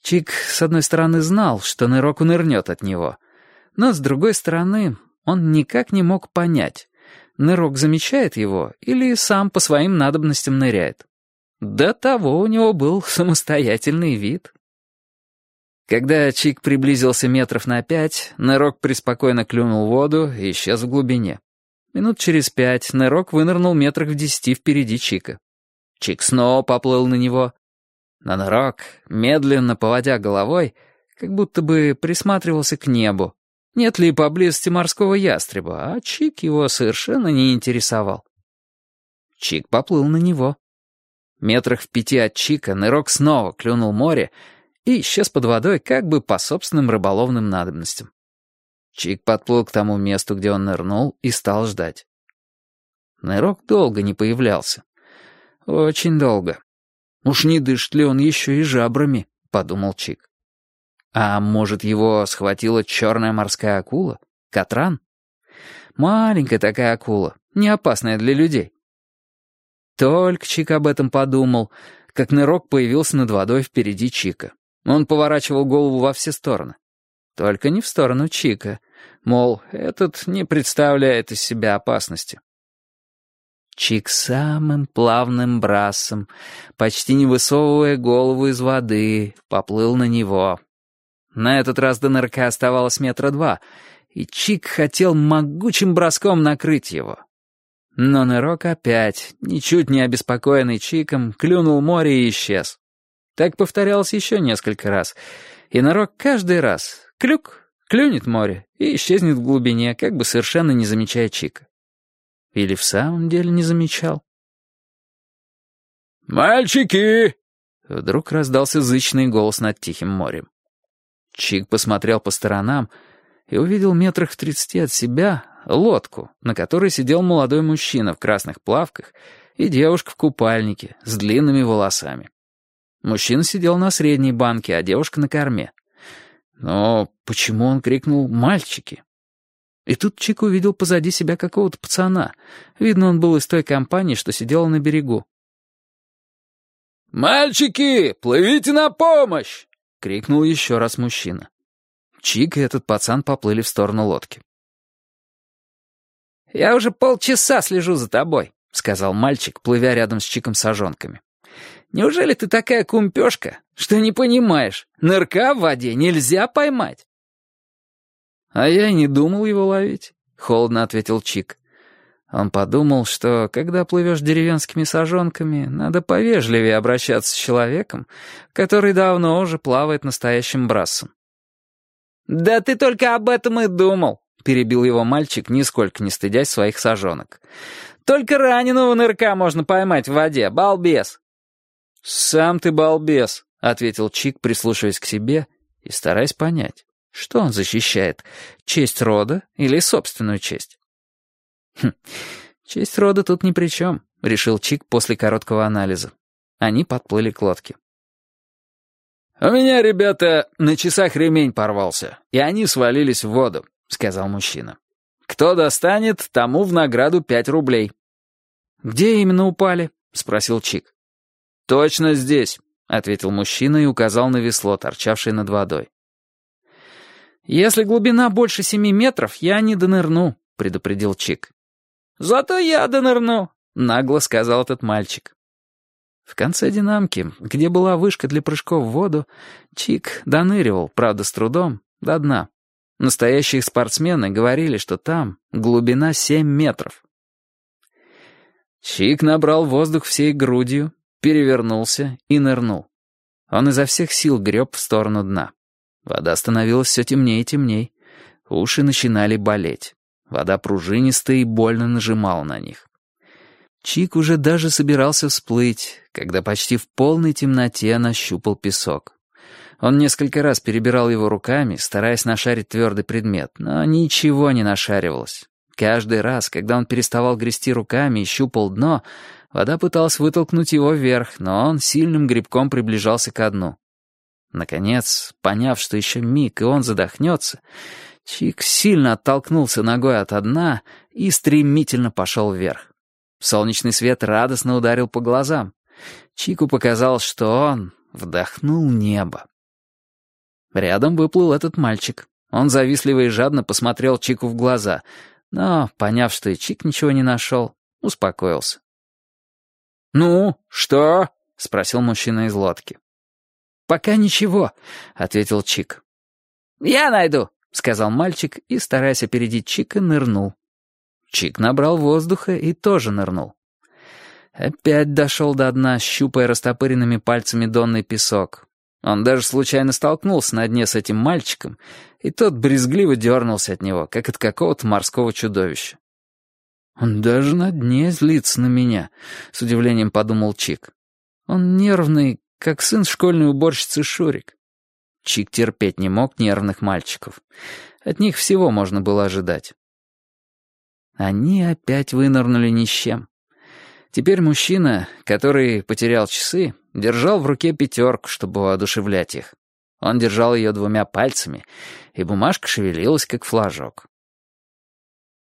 Чик, с одной стороны, знал, что нырок унырнет от него, но, с другой стороны, он никак не мог понять, нырок замечает его или сам по своим надобностям ныряет. До того у него был самостоятельный вид. Когда Чик приблизился метров на 5, нырок преспокойно клюнул в воду и исчез в глубине. Минут через 5 нырок вынырнул метрах в 10 впереди Чика. Чик снова поплыл на него. Но нырок, медленно поводя головой, как будто бы присматривался к небу. Нет ли поблизости морского ястреба, а Чик его совершенно не интересовал. Чик поплыл на него. Метрах в 5 от Чика нырок снова клюнул море и исчез под водой как бы по собственным рыболовным надобностям. Чик подплыл к тому месту, где он нырнул, и стал ждать. Нырок долго не появлялся. Очень долго. «Уж не дышит ли он еще и жабрами?» — подумал Чик. А может, его схватила черная морская акула? Катран? Маленькая такая акула, не опасная для людей. Только Чик об этом подумал, как нырок появился над водой впереди Чика. Он поворачивал голову во все стороны. Только не в сторону Чика. Мол, этот не представляет из себя опасности. Чик самым плавным брасом, почти не высовывая голову из воды, поплыл на него. На этот раз до нырка оставалось 2 метра, и Чик хотел могучим броском накрыть его. Но нырок опять, ничуть не обеспокоенный Чиком, клюнул море и исчез. Так повторялось еще несколько раз, и нырок каждый раз клюнет море и исчезнет в глубине, как бы совершенно не замечая Чика. Или в самом деле не замечал? «Мальчики!» Вдруг раздался зычный голос над тихим морем. Чик посмотрел по сторонам и увидел метрах в 30 от себя лодку, на которой сидел молодой мужчина в красных плавках и девушка в купальнике с длинными волосами. Мужчина сидел на средней банке, а девушка на корме. Но почему он крикнул «мальчики»? И тут Чик увидел позади себя какого-то пацана. Видно, он был из той компании, что сидела на берегу. «Мальчики, плывите на помощь!» — крикнул еще раз мужчина. Чик и этот пацан поплыли в сторону лодки. «Я уже полчаса слежу за тобой», — сказал мальчик, плывя рядом с Чиком сажонками. «Неужели ты такая кумпешка, что не понимаешь, нырка в воде нельзя поймать?» «А я и не думал его ловить», — холодно ответил Чик. Он подумал, что, когда плывешь деревенскими сажонками, надо повежливее обращаться с человеком, который давно уже плавает настоящим брассом. «Да ты только об этом и думал», — перебил его мальчик, нисколько не стыдясь своих сажонок. «Только раненого нырка можно поймать в воде, балбес». «Сам ты балбес», — ответил Чик, прислушиваясь к себе и стараясь понять, что он защищает, честь рода или собственную честь. «Честь рода тут ни при чем», — решил Чик после короткого анализа. Они подплыли к лодке. «У меня, ребята, на часах ремень порвался, и они свалились в воду», — сказал мужчина. «Кто достанет, тому в награду 5 рублей». «Где именно упали?» — спросил Чик. «Точно здесь», — ответил мужчина и указал на весло, торчавшее над водой. «Если глубина больше 7 метров, я не донырну», — предупредил Чик. «Зато я донырну», — нагло сказал этот мальчик. В конце динамки, где была вышка для прыжков в воду, Чик доныривал, правда с трудом, до дна. Настоящие спортсмены говорили, что там глубина 7 метров. Чик набрал воздух всей грудью, перевернулся и нырнул. Он изо всех сил греб в сторону дна. Вода становилась все темнее и темней. Уши начинали болеть. Вода пружинистая и больно нажимала на них. Чик уже даже собирался всплыть, когда почти в полной темноте нащупал песок. Он несколько раз перебирал его руками, стараясь нашарить твердый предмет, но ничего не нашаривалось. Каждый раз, когда он переставал грести руками и щупал дно, вода пыталась вытолкнуть его вверх, но он сильным грибком приближался ко дну. Наконец, поняв, что еще миг, и он задохнется, Чик сильно оттолкнулся ногой от дна и стремительно пошел вверх. Солнечный свет радостно ударил по глазам. Чику показалось, что он вдохнул небо. Рядом выплыл этот мальчик. Он завистливо и жадно посмотрел Чику в глаза, но, поняв, что и Чик ничего не нашел, успокоился. «Ну, что?» — спросил мужчина из лодки. «Пока ничего», — ответил Чик. «Я найду», — сказал мальчик и, стараясь опередить Чика, нырнул. Чик набрал воздуха и тоже нырнул. Опять дошел до дна, щупая растопыренными пальцами донный песок. Он даже случайно столкнулся на дне с этим мальчиком, и тот брезгливо дернулся от него, как от какого-то морского чудовища. «Он даже на дне злится на меня», — с удивлением подумал Чик. «Он нервный, как сын школьной уборщицы Шурик». Чик терпеть не мог нервных мальчиков. От них всего можно было ожидать. Они опять вынырнули ни с чем. Теперь мужчина, который потерял часы, держал в руке 5, чтобы воодушевлять их. Он держал ее 2 пальцами, и бумажка шевелилась, как флажок.